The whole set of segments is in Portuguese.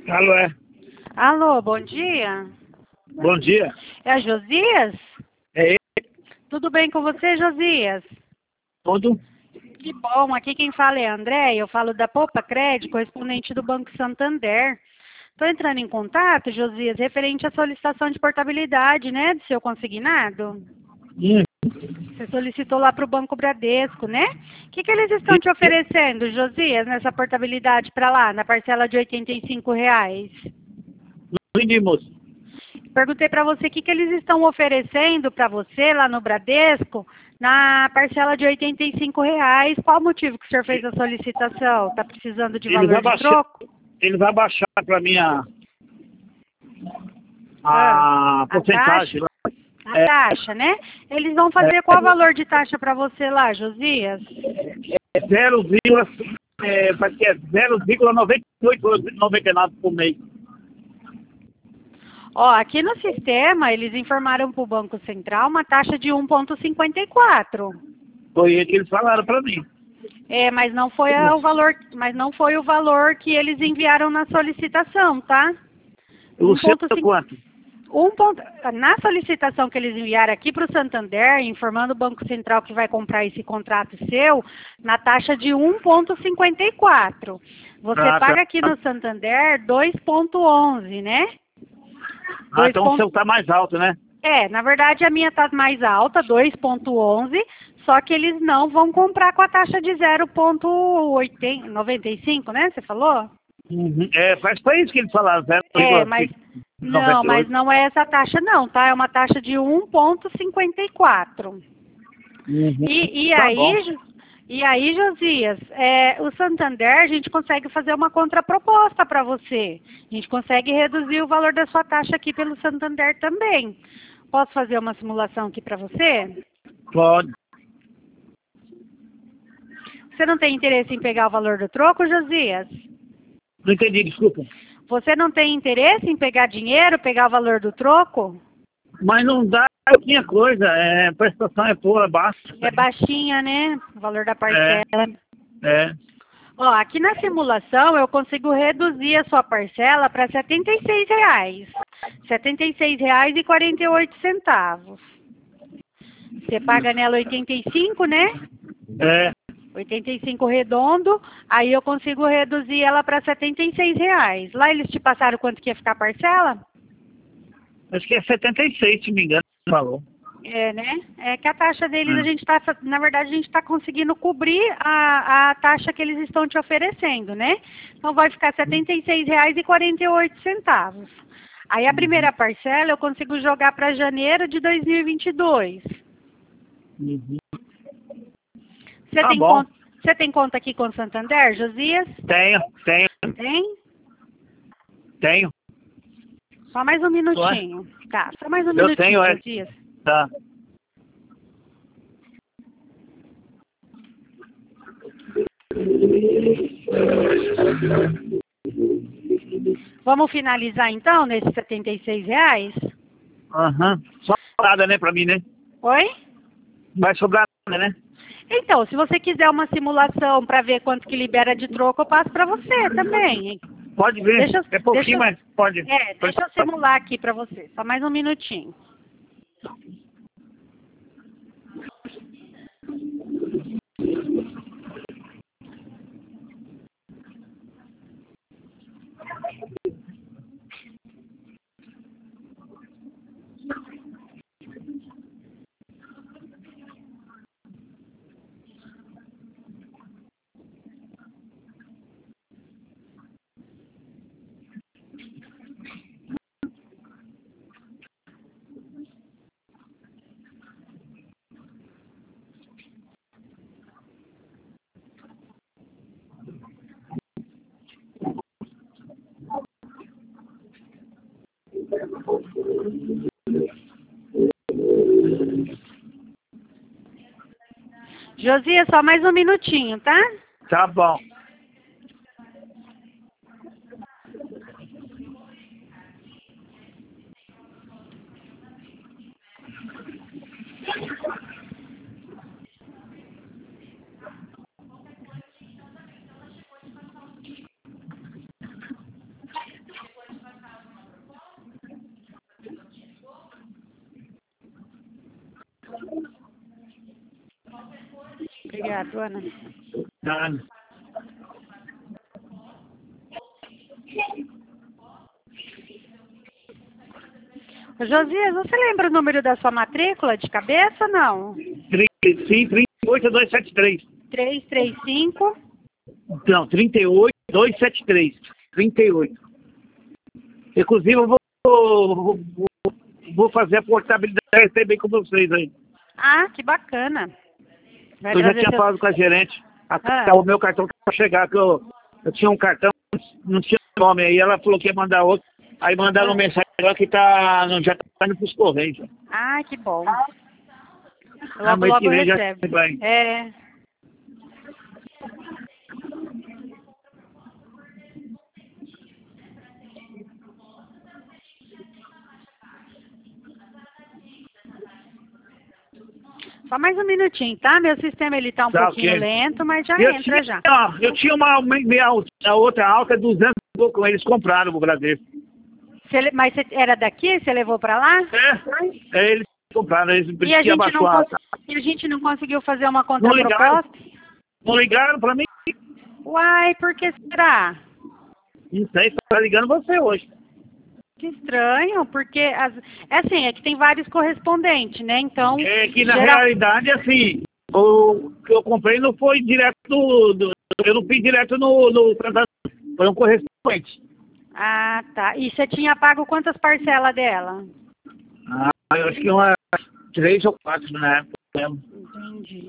Alô, é? Alô, bom dia. Bom dia. É a Josias? É ele? Tudo bem com você, Josias? Tudo? Que bom, aqui quem fala é a André, eu falo da Poupa Crédito, correspondente do Banco Santander. Estou entrando em contato, Josias, referente à solicitação de portabilidade, né, do seu consignado. Você solicitou lá para o Banco Bradesco, né? O que eles estão te oferecendo, Josias, nessa portabilidade para lá, na parcela de R$ 85? Não entendi, moço. Perguntei para você o que eles estão oferecendo para você lá no Bradesco na parcela de R$ 85. Qual o motivo que o senhor fez a solicitação? Está precisando de valor de troco? Eles abaixaram para mim a A porcentagem taxa? lá. A taxa, né? Eles vão fazer qual valor de taxa para você lá, Josias? É 0,9899 por mês. Ó, aqui no sistema, eles informaram para o Banco Central uma taxa de 1,54. Foi ele que eles falaram para mim. É, mas não foi o valor que eles enviaram na solicitação, tá? O seu quanto? Na solicitação que eles enviaram aqui para o Santander, informando o Banco Central que vai comprar esse contrato seu, na taxa de 1,54. Você paga aqui no Santander 2,11, né? Então o seu está mais alto, né? É, na verdade a minha está mais alta, 2,11, só que eles não vão comprar com a taxa de 0,95, né? Você falou? Uhum. Foi isso que eles falaram, 0,98. Mas não é essa taxa não, tá? É uma taxa de 1,54. E aí, Josias, o Santander, a gente consegue fazer uma contraproposta para você. A gente consegue reduzir o valor da sua taxa aqui pelo Santander também. Posso fazer uma simulação aqui para você? Pode. Você não tem interesse em pegar o valor do troco, Josias? Não entendi, desculpa. Você não tem interesse em pegar dinheiro, pegar o valor do troco? Mas não dá pouquinha coisa, a prestação é boa, baixa. É baixinha, né? O valor da parcela. Ó, aqui na simulação eu consigo reduzir a sua parcela para R$ 76. R$ 76,48. Você paga nela 85, né? 85 redondo, aí eu consigo reduzir ela para R$ 76. Lá eles te passaram quanto que ia ficar a parcela? Acho que é 76, se me engano, falou. É, né? É que a taxa deles, na verdade, a gente está conseguindo cobrir a taxa que eles estão te oferecendo, né? Então vai ficar R$ 76,48. Aí a primeira parcela eu consigo jogar para janeiro de 2022. Você tem conta aqui com o Santander, Josias? Tenho. Tem? Tenho. Só mais um minutinho. Tá, só mais um minutinho, Josias. Tá. Vamos finalizar então nesses R$ 76? Só nada, né, pra mim, né? Oi? Vai sobrar nada, né? Então, se você quiser uma simulação para ver quanto que libera de troco, eu passo para você também. Pode ver. É pouquinho, mas pode. Deixa eu simular aqui para você. Só mais um minutinho. Josias, só mais um minutinho, tá? Tá bom. Obrigado, Ana. Nada. Ô, Josias, você lembra o número da sua matrícula de cabeça ou não? 38273. 335. Não, 38273. 38. Inclusive, eu vou fazer a portabilidade também com vocês aí. Ah, que bacana. Vai Eu já trazer tinha seu... falado com a gerente. O meu cartão para chegar, que eu tinha um cartão, não tinha nome. Aí ela falou que ia mandar outro. Aí mandaram mensagem lá que já tá indo pros Correios. Ah, que bom. Mês Logo que vem já recebe. vai. É. Só mais um minutinho, tá? Meu sistema ele tá um Tá, pouquinho ok. lento, mas já Eu entra tinha, já. eu tinha a outra alta, 200 e pouco, eles compraram o Bradesco. Mas era daqui? Você levou pra lá? Eles compraram, eles E a tinham gente não, abaixado. e a gente não conseguiu fazer uma Não ligaram? contraproposta? Não ligaram pra mim? Uai, por que será? Não sei, tá ligando você hoje. Que estranho, porque é assim, é que tem vários correspondentes, né? Então, É que na realidade, assim, o que eu comprei não foi direto eu não fiz direto no foi um correspondente. Ah, tá. E você tinha pago quantas parcelas dela? Eu acho que umas 3 ou 4 na época mesmo. Entendi.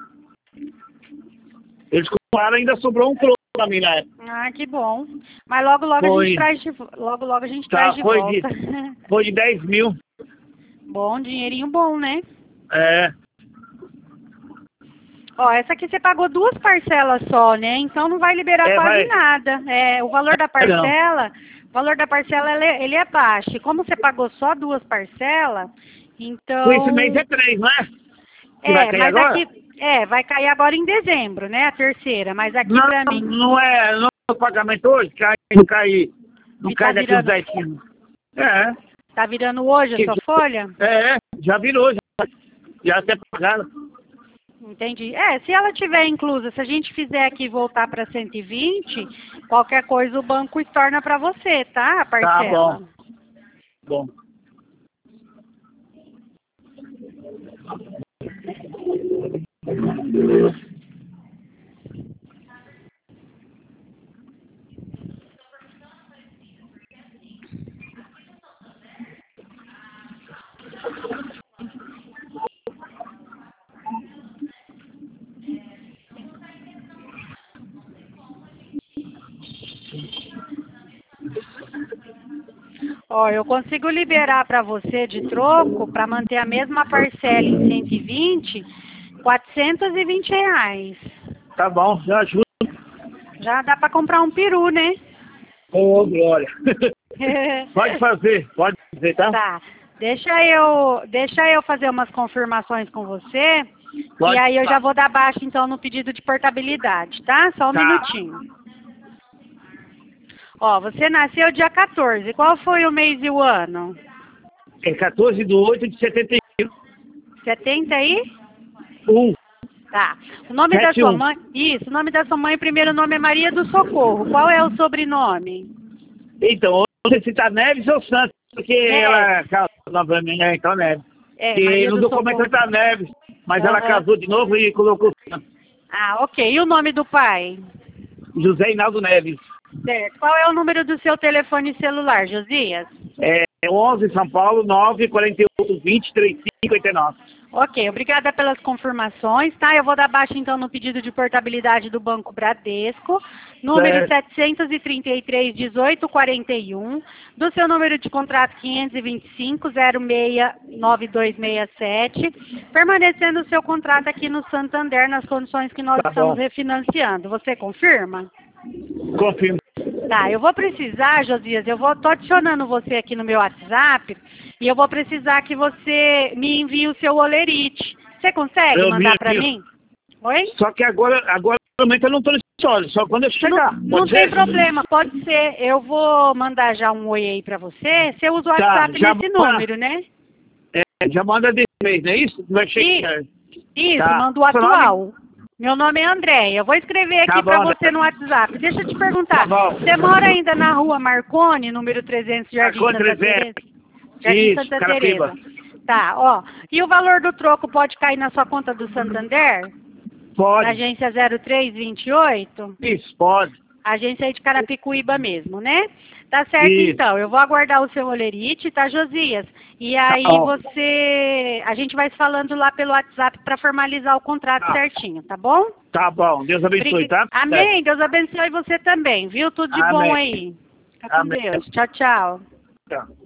Eles compraram, ainda sobrou um troco pra mim na época. Ah, que bom. Mas logo a gente traz de traz de volta. Foi de 10 mil. Bom, dinheirinho bom, né? É. Ó, essa aqui você pagou 2 parcelas só, né? Então não vai liberar quase nada. O valor da parcela, ele é baixo. E como você pagou só 2 parcelas, então... Esse mês é 3, não é? Vai cair mas agora? aqui... vai cair agora em dezembro, né? A terceira. Mas aqui Não, pra mim... não é o pagamento hoje? Não cai daqui uns 10 quilos. Tá virando hoje a sua folha? Já virou, já até pagaram. Entendi. Se ela tiver inclusa, se a gente fizer aqui voltar para 120, qualquer coisa o banco estorna para você, tá? A parcela. Tá bom. Ó, eu consigo liberar para você de troco, para manter a mesma parcela em 120, R$420. Tá bom, já ajuda. Já dá para comprar um peru, né? Ô, Glória. Pode fazer, tá? Tá. Deixa eu fazer umas confirmações com você. E aí eu já vou dar baixa então no pedido de portabilidade, tá? Só um minutinho. Ó, você nasceu dia 14. Qual foi o mês e o ano? É 14/8 de 71. 71? Tá. O nome da sua mãe... Isso, o nome da sua mãe, o primeiro nome é Maria do Socorro. Qual é o sobrenome? Então, não sei se tá Neves ou Santos, porque ela casou novamente, então Neves. E no documento tá Neves, mas ela casou de novo e colocou Santos. Ah, ok. E o nome do pai? José Hinaldo Neves. Certo. Qual é o número do seu telefone celular, Josias? 11 São Paulo 948 20 3559. Ok, obrigada pelas confirmações, tá? Eu vou dar baixa então no pedido de portabilidade do Banco Bradesco, número 733-1841, do seu número de contrato 525-069267, permanecendo o seu contrato aqui no Santander nas condições que nós estamos refinanciando. Você confirma? Confirmo. Tá, eu vou precisar, Josias, tô adicionando você aqui no meu WhatsApp e eu vou precisar que você me envie o seu olerite. Você consegue mandar para mim? Oi? Só que agora realmente eu não estou nesse olho, só quando eu chegar. Não tem problema, pode ser. Eu vou mandar já um oi aí para você. Você usa o WhatsApp nesse número, né? Já manda desse mês, não é isso? Vai chegar. Isso, Tá. manda o Seu nome? atual. Meu nome é Andréia. Eu vou escrever aqui Tá para bom, você no WhatsApp. Deixa eu te perguntar. Tá bom. Você mora ainda na rua Marconi, número 300, Jardim Marconi Santa 300. Teresa? Jardim Isso, Santa Carapiba. Teresa. Tá, ó. E o valor do troco pode cair na sua conta do Santander? Pode. Agência 0328? Isso, pode. Agência aí de Carapicuíba mesmo, né? Tá certo, Isso. então. Eu vou aguardar o seu olerite, tá, Josias? E aí bom. a gente vai se falando lá pelo WhatsApp para formalizar o contrato Tá. certinho, tá bom? Tá bom. Deus abençoe, tá? Amém. Deus abençoe você também, viu? Tudo de bom Amém. aí. Fica com Amém. Deus. Tchau, tchau. Tá.